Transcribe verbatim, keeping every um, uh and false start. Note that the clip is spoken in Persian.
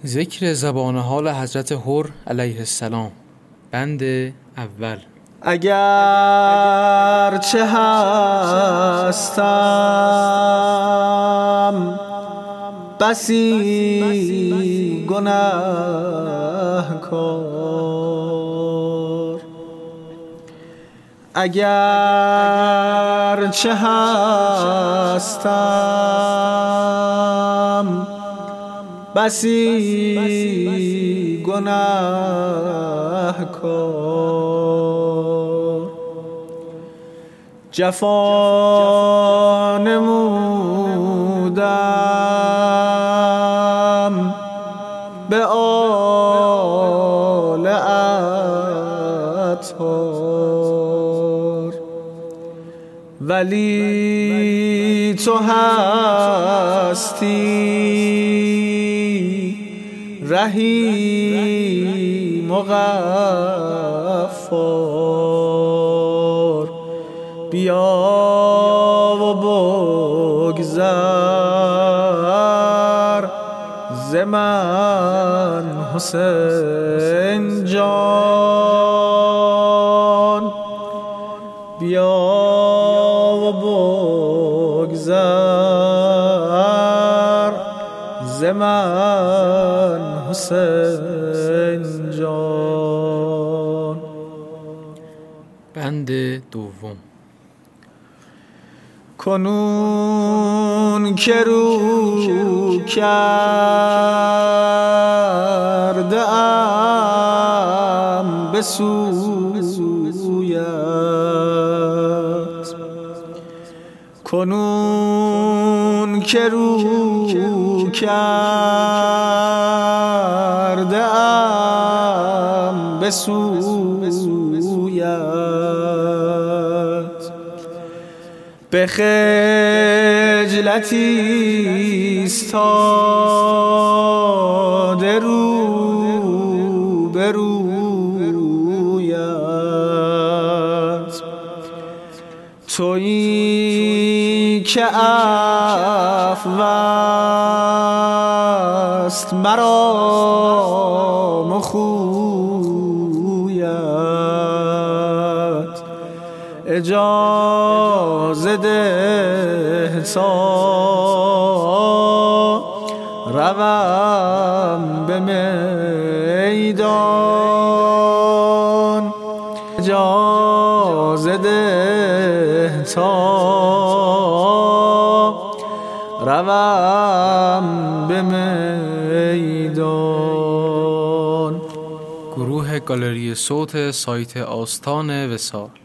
ذکر زبان حال حضرت حر علیه السلام. بند اول. اگر چه هستم بسی گناهکار، اگر چه هستم بسی گناهکار، جفا نمودم به آل اطهار، ولی تو هستی رحیم و غفار. بیا و بگذر ز من حسین جان، بیا و بگذر ز من حسین جان. بند دوم. کنون که رو کرده ام به سویت، کنون که رو کرده ام به سویت، به خجلتی ایستاده رو به رویت، تویی که عفو است مرام و خویت، اجازه ده تا روم به میدان، اجازه ده تا روم به میدان. گروه گالری صوت سایت آستان وصال.